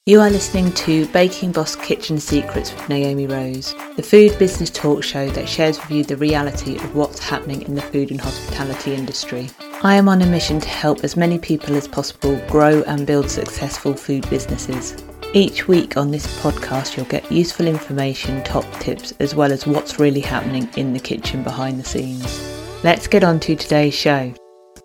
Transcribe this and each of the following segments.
You are listening to Baking Boss Kitchen Secrets with Naomi Rose, the food business talk show that shares with you the reality of what's happening in the food and hospitality industry. I am on a mission to help as many people as possible grow and build successful food businesses. Each week on this podcast, you'll get useful information, top tips, as well as what's really happening in the kitchen behind the scenes. Let's get on to today's show.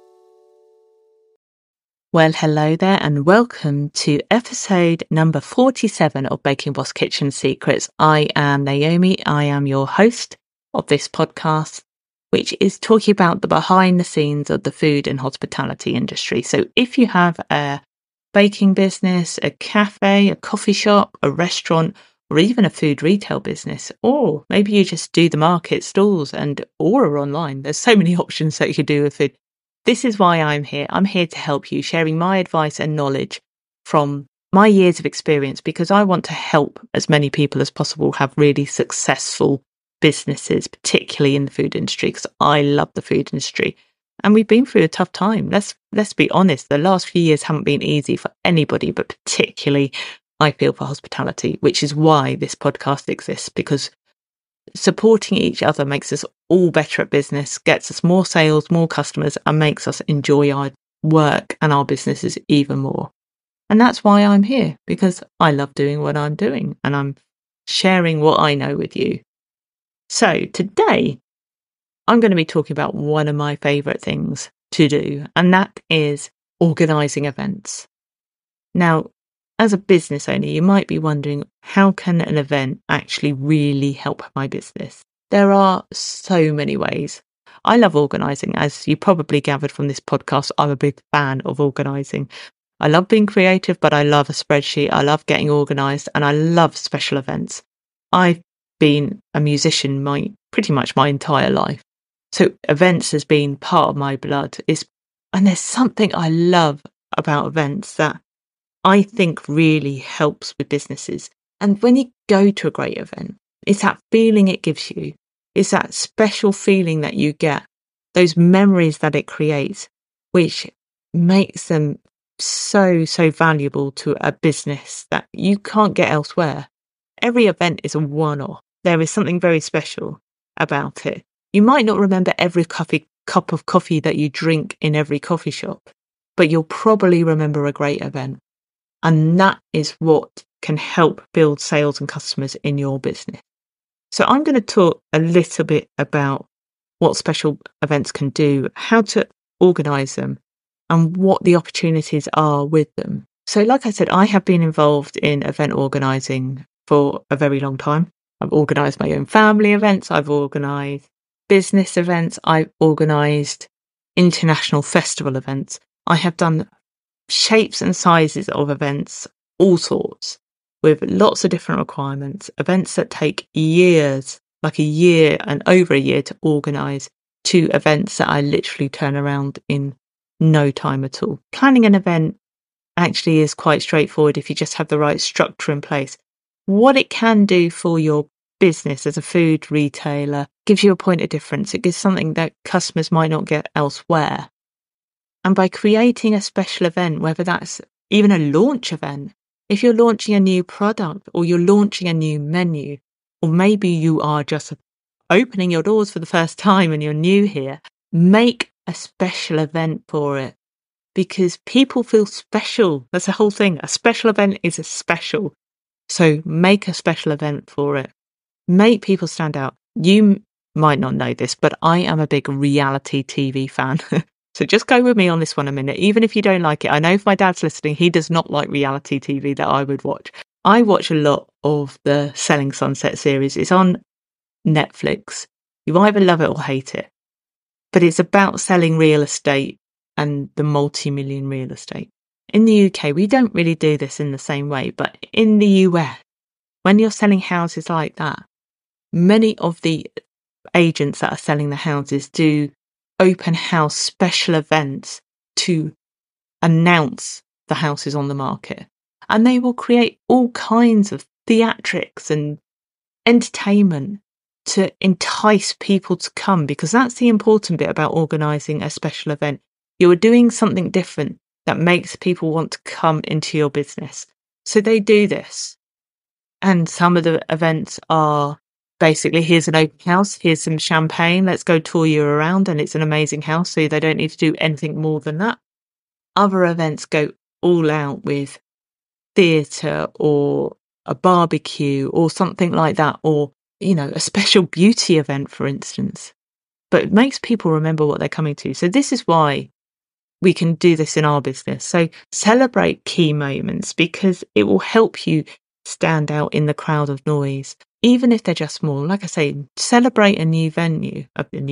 Well, hello there and welcome to episode number 47 of Baking Boss Kitchen Secrets. I am Naomi. I am your host of this podcast, which is talking about the behind the scenes of the food and hospitality industry. So if you have a baking business, a cafe, a coffee shop, a restaurant, or even a food retail business, or maybe you just do the market stalls or are online. There's so many options that you could do with food. This is why I'm here. I'm here to help you, sharing my advice and knowledge from my years of experience, because I want to help as many people as possible have really successful businesses, particularly in the food industry, because I love the food industry. And we've been through a tough time. Let's be honest. The last few years haven't been easy for anybody, but particularly I feel for hospitality, which is why this podcast exists, because supporting each other makes us all better at business, gets us more sales, more customers, and makes us enjoy our work and our businesses even more. And that's why I'm here, because I love doing what I'm doing and I'm sharing what I know with you. So today, I'm going to be talking about one of my favourite things to do, and that is organising events. Now, as a business owner, you might be wondering, how can an event actually really help my business? There are so many ways. I love organising. As you probably gathered from this podcast, I'm a big fan of organising. I love being creative, but I love a spreadsheet. I love getting organised, and I love special events. I've been a musician pretty much my entire life. So events has been part of my blood. And there's something I love about events that I think really helps with businesses. And when you go to a great event, it's that feeling it gives you. It's that special feeling that you get, those memories that it creates, which makes them so valuable to a business that you can't get elsewhere. Every event is a one-off. There is something very special about it. You might not remember every cup of coffee that you drink in every coffee shop, but you'll probably remember a great event. And that is what can help build sales and customers in your business. So I'm going to talk a little bit about what special events can do, how to organise them, and what the opportunities are with them. So like I said, I have been involved in event organising for a very long time. I've organised my own family events. I've organised business events. I've organised international festival events. I have done shapes and sizes of events, all sorts, with lots of different requirements, events that take years, like a year and over a year to organise, to events that I literally turn around in no time at all. Planning an event actually is quite straightforward if you just have the right structure in place. What it can do for your business as a food retailer gives you a point of difference. It gives something that customers might not get elsewhere. And by creating a special event, whether that's even a launch event, if you're launching a new product or you're launching a new menu, or maybe you are just opening your doors for the first time and you're new here, make a special event for it, because people feel special. That's the whole thing. A special event is a special. So make a special event for it. Make people stand out. You might not know this, but I am a big reality TV fan. So just go with me on this one a minute, even if you don't like it. I know if my dad's listening, he does not like reality TV that I would watch. I watch a lot of the Selling Sunset series. It's on Netflix. You either love it or hate it. But it's about selling real estate and the multi-million real estate. In the UK, we don't really do this in the same way. But in the US, when you're selling houses like that, many of the agents that are selling the houses do open house special events to announce the houses on the market. And they will create all kinds of theatrics and entertainment to entice people to come, because that's the important bit about organising a special event. You are doing something different that makes people want to come into your business. So they do this. And some of the events are basically, here's an open house, here's some champagne, let's go tour you around, and it's an amazing house, so they don't need to do anything more than that. Other events go all out with theatre or a barbecue or something like that, or, a special beauty event, for instance. But it makes people remember what they're coming to. So this is why we can do this in our business. So celebrate key moments, because it will help you stand out in the crowd of noise, even if they're just small. Like I say, celebrate a new menu.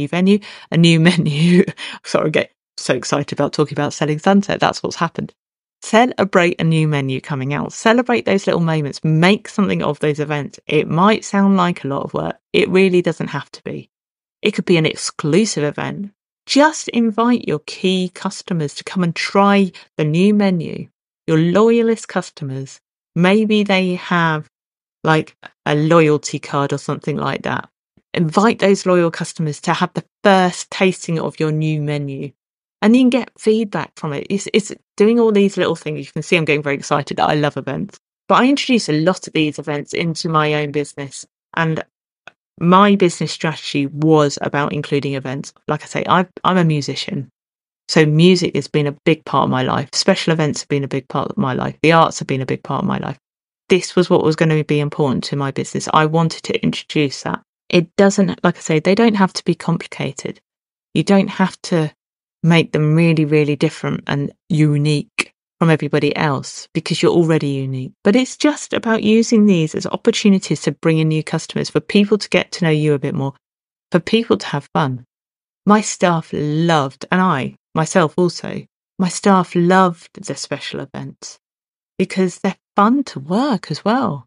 Sorry, I get so excited about talking about Selling Sunset. That's what's happened. Celebrate a new menu coming out. Celebrate those little moments. Make something of those events. It might sound like a lot of work. It really doesn't have to be. It could be an exclusive event. Just invite your key customers to come and try the new menu. Your loyalist customers. Maybe they have like a loyalty card or something like that. Invite those loyal customers to have the first tasting of your new menu. And you can get feedback from it. It's doing all these little things. You can see I'm getting very excited. I love events. But I introduce a lot of these events into my own business. And my business strategy was about including events. Like I say, I'm a musician. So music has been a big part of my life. Special events have been a big part of my life. The arts have been a big part of my life. This was what was going to be important to my business. I wanted to introduce that. It doesn't, like I say, they don't have to be complicated. You don't have to make them really, really different and unique from everybody else, because you're already unique. But it's just about using these as opportunities to bring in new customers, for people to get to know you a bit more, for people to have fun. My staff loved, and I myself also, my staff loved the special events because they're fun to work as well.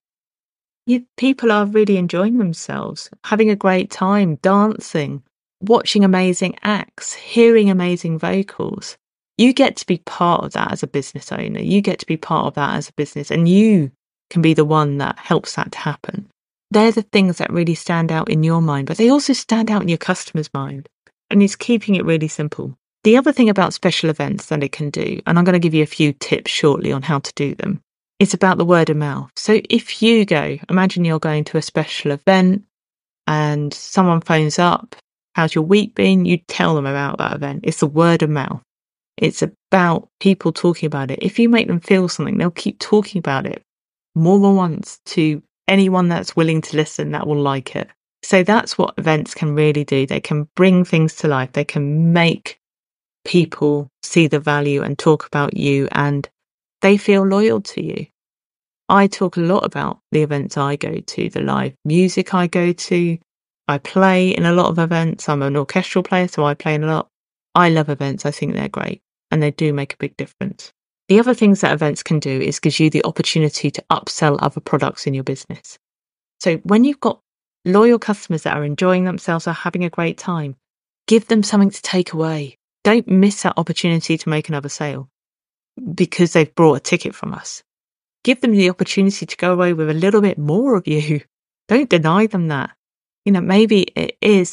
People are really enjoying themselves, having a great time, dancing, watching amazing acts, hearing amazing vocals. You get to be part of that as a business owner. You get to be part of that as a business, and you can be the one that helps that to happen. They're the things that really stand out in your mind, but they also stand out in your customer's mind. And it's keeping it really simple. The other thing about special events that it can do, and I'm going to give you a few tips shortly on how to do them, it's about the word of mouth. So if you imagine you're going to a special event and someone phones up, how's your week been? You tell them about that event. It's the word of mouth. It's about people talking about it. If you make them feel something, they'll keep talking about it more than once to anyone that's willing to listen, that will like it. So that's what events can really do. They can bring things to life. They can make people see the value and talk about you, and they feel loyal to you. I talk a lot about the events I go to, the live music I go to. I play in a lot of events. I'm an orchestral player, so I play in a lot. I love events. I think they're great, and they do make a big difference. The other things that events can do is gives you the opportunity to upsell other products in your business. So when you've got loyal customers that are enjoying themselves, are having a great time, give them something to take away. Don't miss that opportunity to make another sale because they've brought a ticket from us. Give them the opportunity to go away with a little bit more of you. Don't deny them that. Maybe it is.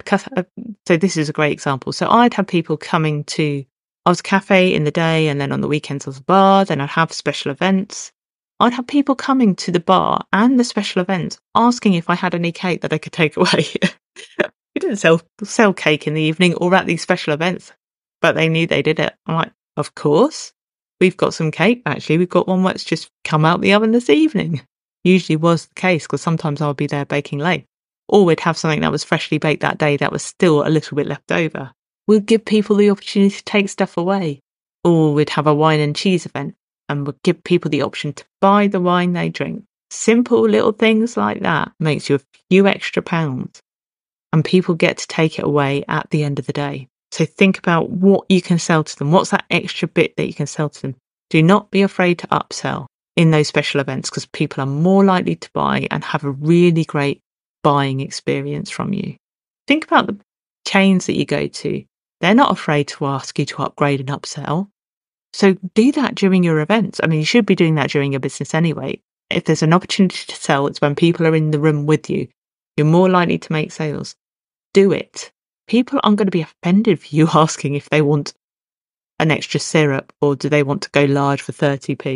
So this is a great example. So I'd have people coming to, I was a cafe in the day, and then on the weekends I was a bar, then I'd have special events. I'd have people coming to the bar and the special events asking if I had any cake that I could take away. We didn't sell cake in the evening or at these special events, but they knew they did it. I'm like, of course. We've got some cake, actually. We've got one that's just come out the oven this evening. Usually was the case, because sometimes I'll be there baking late. Or we'd have something that was freshly baked that day that was still a little bit left over. We'd give people the opportunity to take stuff away. Or we'd have a wine and cheese event, and we'd give people the option to buy the wine they drink. Simple little things like that makes you a few extra pounds, and people get to take it away at the end of the day. So think about what you can sell to them. What's that extra bit that you can sell to them? Do not be afraid to upsell in those special events, because people are more likely to buy and have a really great buying experience from you. Think about the chains that you go to. They're not afraid to ask you to upgrade and upsell. So do that during your events. I mean, you should be doing that during your business anyway. If there's an opportunity to sell, it's when people are in the room with you. You're more likely to make sales. Do it. People aren't going to be offended for you asking if they want an extra syrup, or do they want to go large for 30p.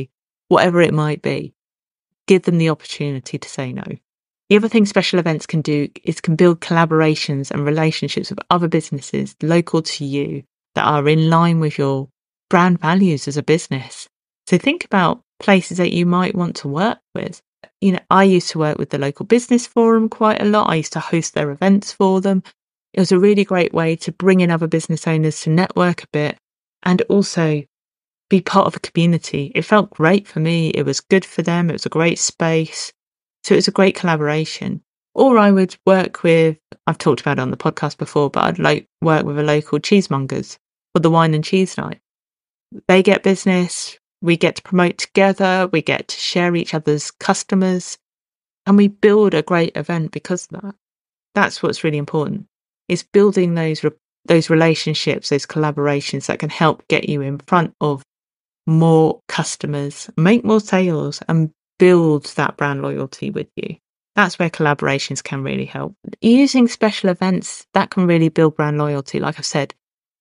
whatever it might be. Give them the opportunity to say no. The other thing special events can do is can build collaborations and relationships with other businesses local to you that are in line with your brand values as a business. So think about places that you might want to work with. I used to work with the local business forum quite a lot. I used to host their events for them. It was a really great way to bring in other business owners to network a bit and also be part of a community. It felt great for me. It was good for them. It was a great space. So it was a great collaboration. Or I would work with, I've talked about it on the podcast before, but I'd work with a local cheesemongers for the wine and cheese night. They get business. We get to promote together. We get to share each other's customers. And we build a great event because of that. That's what's really important. Is building those relationships, those collaborations that can help get you in front of more customers, make more sales, and build that brand loyalty with you. That's where collaborations can really help. Using special events, that can really build brand loyalty. Like I've said,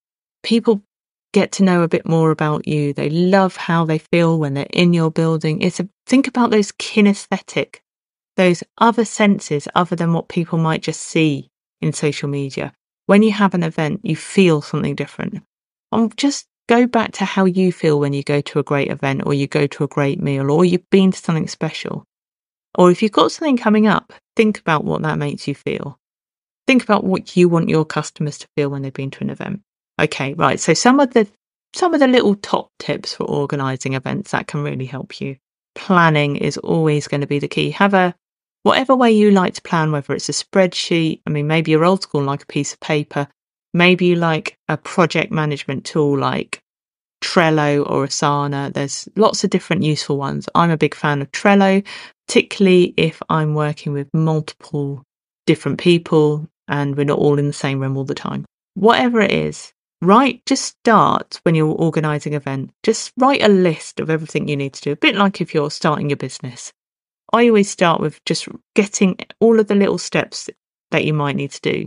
people get to know a bit more about you. They love how they feel when they're in your building. Think about those kinesthetic, those other senses other than what people might just see in social media. When you have an event, you feel something different. Just go back to how you feel when you go to a great event or you go to a great meal or you've been to something special. Or if you've got something coming up, think about what that makes you feel. Think about what you want your customers to feel when they've been to an event. Okay, right. So some of the little top tips for organising events that can really help you. Planning is always going to be the key. Have whatever way you like to plan, whether it's a spreadsheet, maybe you're old school, like a piece of paper. Maybe you like a project management tool like Trello or Asana. There's lots of different useful ones. I'm a big fan of Trello, particularly if I'm working with multiple different people and we're not all in the same room all the time. Whatever it is, just start when you're organising an event. Just write a list of everything you need to do, a bit like if you're starting your business. I always start with just getting all of the little steps that you might need to do.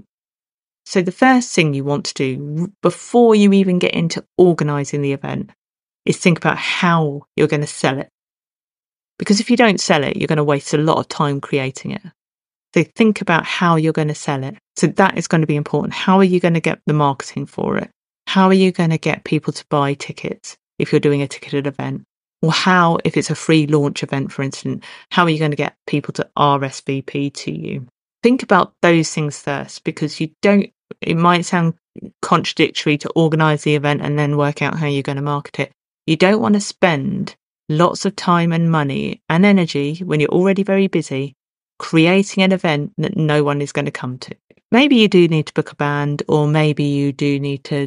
So the first thing you want to do before you even get into organising the event is think about how you're going to sell it. Because if you don't sell it, you're going to waste a lot of time creating it. So think about how you're going to sell it. So that is going to be important. How are you going to get the marketing for it? How are you going to get people to buy tickets if you're doing a ticketed event? Or how, if it's a free launch event, for instance, how are you going to get people to RSVP to you? Think about those things first, because it might sound contradictory to organise the event and then work out how you're going to market it. You don't want to spend lots of time and money and energy when you're already very busy creating an event that no one is going to come to. Maybe you do need to book a band, or maybe you do need to,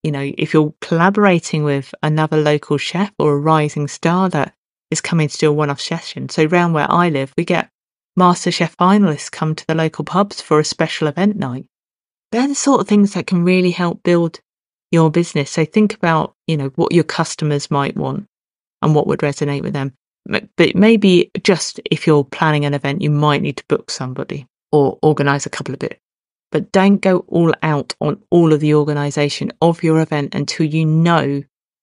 if you're collaborating with another local chef or a rising star that is coming to do a one-off session. So around where I live, we get MasterChef finalists come to the local pubs for a special event night. They're the sort of things that can really help build your business. So think about, what your customers might want and what would resonate with them. But maybe just if you're planning an event, you might need to book somebody or organise a couple of bits. But don't go all out on all of the organisation of your event until you know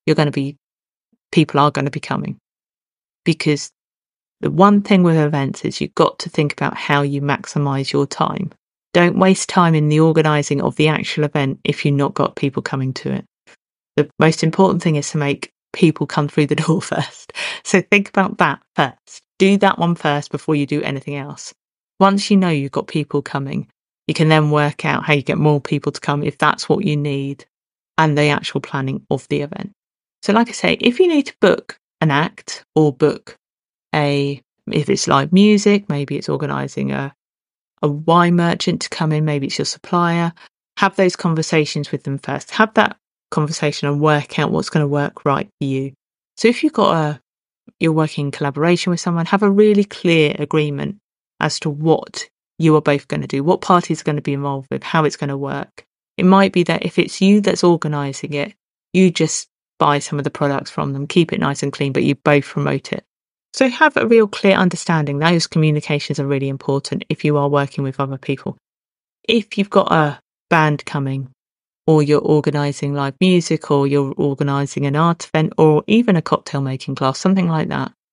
people are going to be coming. Because the one thing with events is you've got to think about how you maximise your time. Don't waste time in the organising of the actual event if you've not got people coming to it. The most important thing is to make people come through the door first. So think about that first. Do that one first before you do anything else. Once you know you've got people coming, you can then work out how you get more people to come if that's what you need, and the actual planning of the event. So like I say, if you need to book an act or book if it's live music, maybe it's organising a wine merchant to come in, maybe it's your supplier, have those conversations with them first. Have that conversation and work out what's going to work right for you. So if you're working in collaboration with someone, have a really clear agreement as to what you are both going to do, what parties are going to be involved with, how it's going to work. It might be that if it's you that's organising it, you just buy some of the products from them, keep it nice and clean, but you both promote it. So have a real clear understanding. Those communications are really important if you are working with other people. If you've got a band coming, or you're organising live music, or you're organising an art event, or even a cocktail making class, something like that,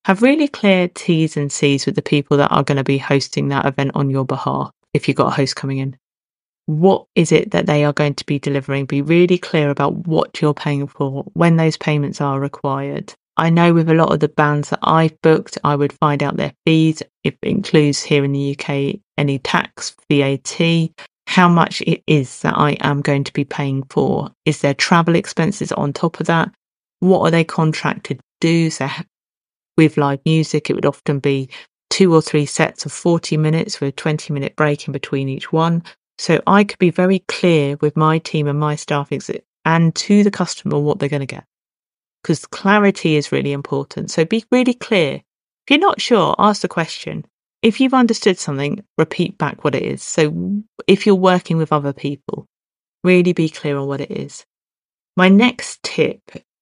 Have really clear T's and C's with the people that are going to be hosting that event on your behalf if you've got a host coming in. What is it that they are going to be delivering? Be really clear about what you're paying for, when those payments are required. I know with a lot of the bands that I've booked, I would find out their fees. If it includes here in the UK any tax, VAT, how much it is that I am going to be paying for. Is there travel expenses on top of that? What are they contracted to do? So with live music, it would often be 2 or 3 sets of 40 minutes with a 20-minute break in between each one. So I could be very clear with my team and my staff and to the customer what they're going to get. Because clarity is really important. So be really clear. If you're not sure, ask the question. If you've understood something, repeat back what it is. So if you're working with other people, really be clear on what it is. My next tip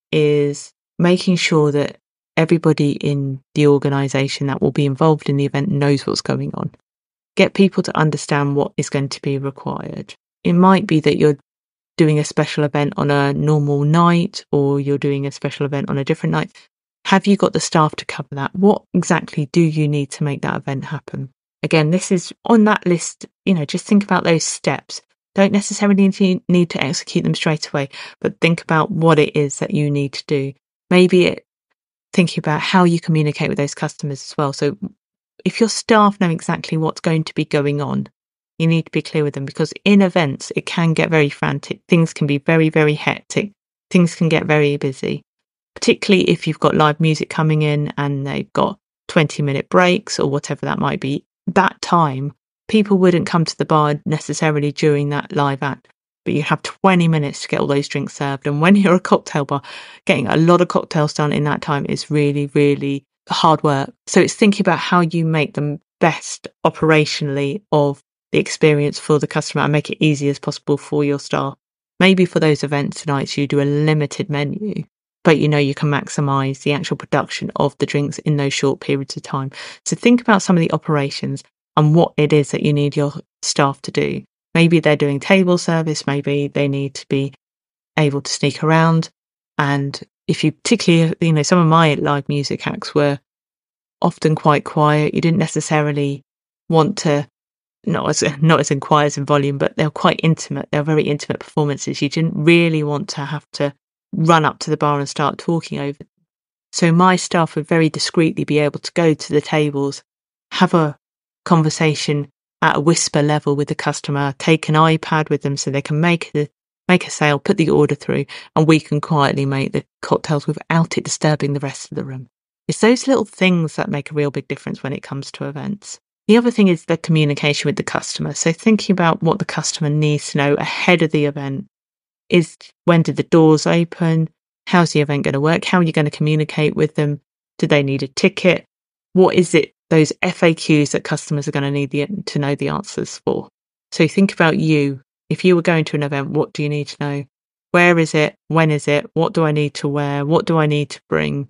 is making sure that everybody in the organisation that will be involved in the event knows what's going on. Get people to understand what is going to be required. It might be that you're doing a special event on a normal night, or you're doing a special event on a different night. Have you got the staff to cover that? What exactly do you need to make that event happen? Again, this is on that list, just think about those steps. Don't necessarily need to execute them straight away, but think about what it is that you need to do. Maybe thinking about how you communicate with those customers as well. So if your staff know exactly what's going to be going on, you need to be clear with them, because in events, it can get very frantic. Things can be very, very hectic. Things can get very busy, particularly if you've got live music coming in and they've got 20-minute breaks or whatever that might be. That time, people wouldn't come to the bar necessarily during that live act, but you have 20 minutes to get all those drinks served. And when you're a cocktail bar, getting a lot of cocktails done in that time is really, really hard work. So it's thinking about how you make the best operationally of the experience for the customer and make it easy as possible for your staff. Maybe for those events tonight, you do a limited menu, but you can maximize the actual production of the drinks in those short periods of time. So think about some of the operations and what it is that you need your staff to do. Maybe they're doing table service, maybe they need to be able to sneak around. And if you particularly, some of my live music acts were often quite quiet. You didn't necessarily want to, not as in quiet as in volume, but they're quite intimate. They're very intimate performances. You didn't really want to have to run up to the bar and start talking over them. So my staff would very discreetly be able to go to the tables, have a conversation at a whisper level with the customer, take an iPad with them so they can make a sale, put the order through, and we can quietly make the cocktails without it disturbing the rest of the room. It's those little things that make a real big difference when it comes to events. The other thing is the communication with the customer. So thinking about what the customer needs to know ahead of the event is, when did the doors open? How's the event going to work? How are you going to communicate with them? Do they need a ticket? What is it, those FAQs that customers are going to need to know the answers for? So think about you. If you were going to an event, what do you need to know? Where is it? When is it? What do I need to wear? What do I need to bring?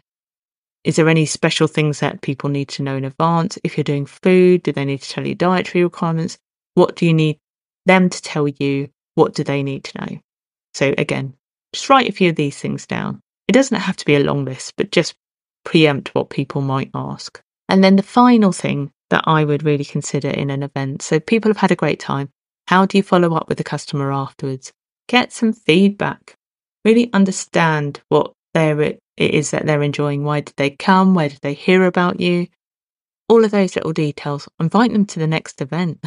Is there any special things that people need to know in advance? If you're doing food, do they need to tell you dietary requirements? What do you need them to tell you? What do they need to know? So again, just write a few of these things down. It doesn't have to be a long list, but just preempt what people might ask. And then the final thing that I would really consider in an event. So people have had a great time. How do you follow up with the customer afterwards? Get some feedback. Really understand what it is that they're enjoying. Why did they come? Where did they hear about you? All of those little details. Invite them to the next event.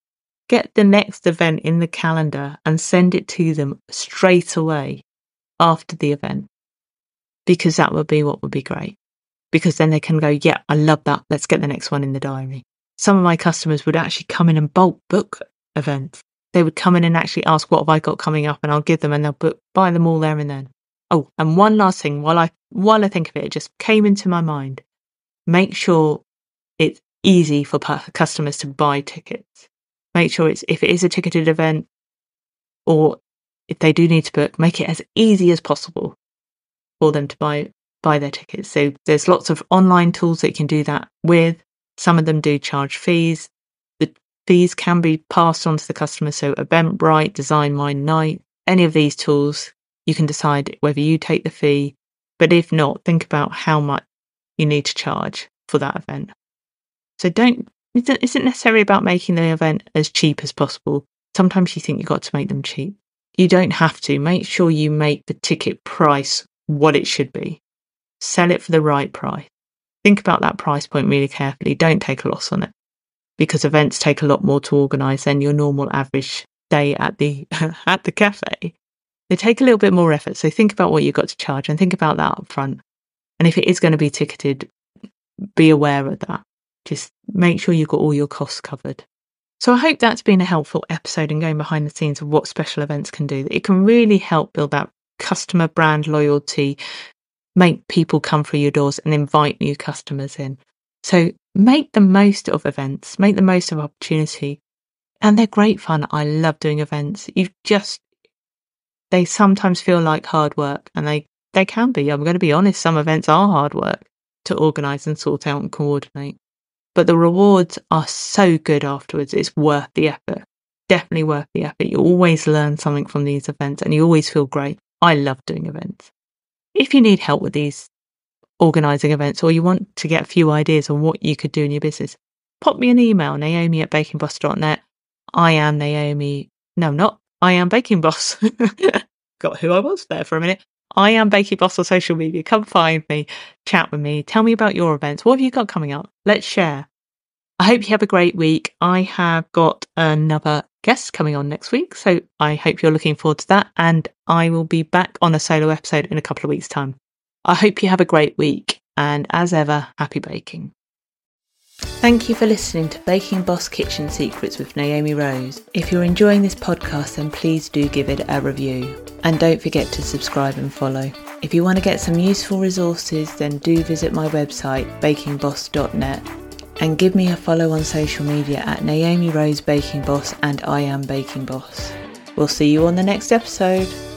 Get the next event in the calendar and send it to them straight away after the event, because that would be what would be great. Because then they can go, yeah, I love that. Let's get the next one in the diary. Some of my customers would actually come in and bulk book events. They would come in and actually ask, what have I got coming up? And I'll give them, and they'll buy them all there and then. Oh, and one last thing, while I think of it, it just came into my mind. Make sure it's easy for customers to buy tickets. Make sure if it is a ticketed event, or if they do need to book, make it as easy as possible for them to buy their tickets. So there's lots of online tools that you can do that with. Some of them do charge fees. The fees can be passed on to the customer. So Eventbrite, Design My Night, any of these tools, you can decide whether you take the fee. But if not, think about how much you need to charge for that event. So it isn't necessarily about making the event as cheap as possible. Sometimes you think you've got to make them cheap. You don't have to. Make sure you make the ticket price what it should be. Sell it for the right price. Think about that price point really carefully. Don't take a loss on it, because events take a lot more to organise than your normal average day at the at the cafe. They take a little bit more effort. So think about what you've got to charge and think about that up front. And if it is going to be ticketed, be aware of that. Just make sure you've got all your costs covered. So I hope that's been a helpful episode in going behind the scenes of what special events can do. It can really help build that customer brand loyalty, make people come through your doors and invite new customers in. So make the most of events, make the most of opportunity. And they're great fun. I love doing events. They sometimes feel like hard work, and they can be. I'm going to be honest, some events are hard work to organise and sort out and coordinate. But the rewards are so good afterwards. It's worth the effort. Definitely worth the effort. You always learn something from these events and you always feel great. I love doing events. If you need help with these organising events, or you want to get a few ideas on what you could do in your business, pop me an email, naomi@bakingboss.net. I am Naomi. No, not. I am Baking Boss. Got who I was there for a minute. I am Baking Boss on social media. Come find me, chat with me, tell me about your events. What have you got coming up? Let's share. I hope you have a great week. I have got another guest coming on next week, so I hope you're looking forward to that. And I will be back on a solo episode in a couple of weeks' time. I hope you have a great week. And as ever, happy baking. Thank you for listening to Baking Boss Kitchen Secrets with Naomi Rose. If you're enjoying this podcast, then please do give it a review. And don't forget to subscribe and follow. If you want to get some useful resources, then do visit my website, bakingboss.net. And give me a follow on social media at Naomi Rose Baking Boss and I Am Baking Boss. We'll see you on the next episode.